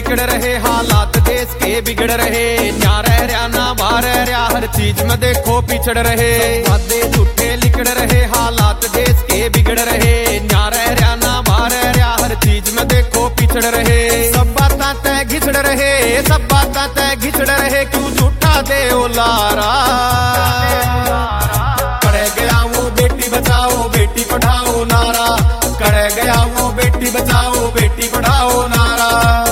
लिकड़ रहे, हालात देश के बिगड़ रहे। ना रह रहा ना बाहर रह रहा, हर चीज में देखो पिछड़ रहे। वादे झूठे लिकड़ रहे, हालात देश के बिगड़ रहे। ना रह रहा ना बाहर रह रहा, हर चीज में देखो पिछड़ रहे। सब बातें तय घिसड़ रहे, सब बातें तय घिसड़ रहे, क्यों झूठा दे ओ लारा। करे गया वो बेटी बचाओ बेटी पढ़ाओ नारा, करे गया वो बेटी बचाओ बेटी पढ़ाओ नारा।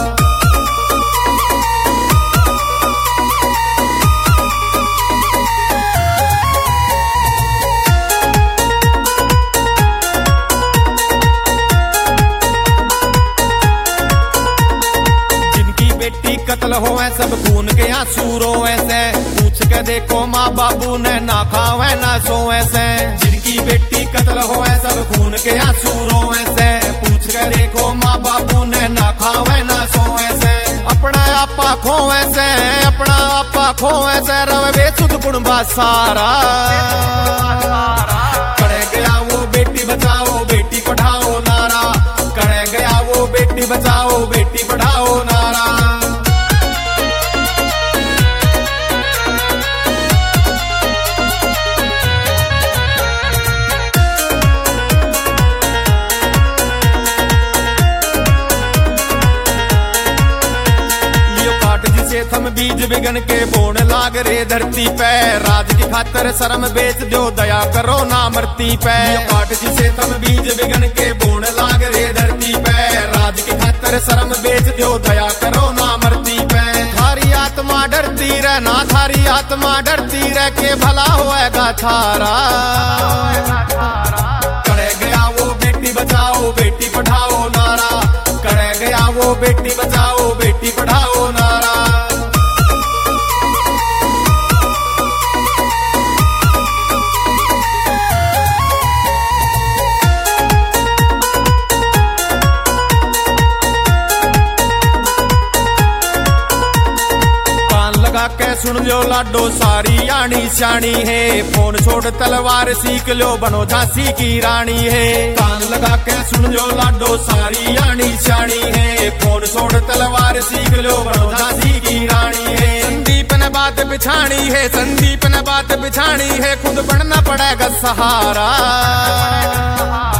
जिनकी बेटी कत्ल हो सब खून के आंसू रोए से, पूछ के देखो माँ बाबू ने ना खावे ना सोए से। जिनकी बेटी कत्ल हो सब खून के आंसू रोए से, पूछ के देखो माँ बाबू ने ना खावे ना सोए से। अपना आपा खोए से, अपना आपा खोए से, रवे सुध कुणबा सारा। करे गया वो बेटी बचाओ बेटी पढ़ाओ नारा, करे गया वो बेटी बचाओ बेटी पढ़ाओ नारा। थम बीज बिगन के बोन लाग रे धरती पे, राज की खातर शर्म बेच दो दया करो ना मरती पे। काट जिसे थम बीज बिगन के बोन लाग रे धरती पे, राज की खातर शर्म बेच दो दया करो ना मरती पे। थारी आत्मा डरती रह ना, थारी आत्मा डरती रह, के भला होएगा थारा। करे गया वो बेटी बचाओ बेटी पढ़ाओ नारा, करे गया वो बेटी बचाओ बेटी पढ़ाओ नारा। के सुन लो लाडो सारी आनी शानी है, फोन छोड़ तलवार सीख लो बनो झांसी की रानी है। कान लगा के सुन लो लाडो सारी आनी शानी है, फोन छोड़ तलवार सीख लो बनो झांसी की रानी है। संदीप ने बात बिछानी है, संदीप ने बात बिछानी है, खुद बनना पड़ेगा सहारा।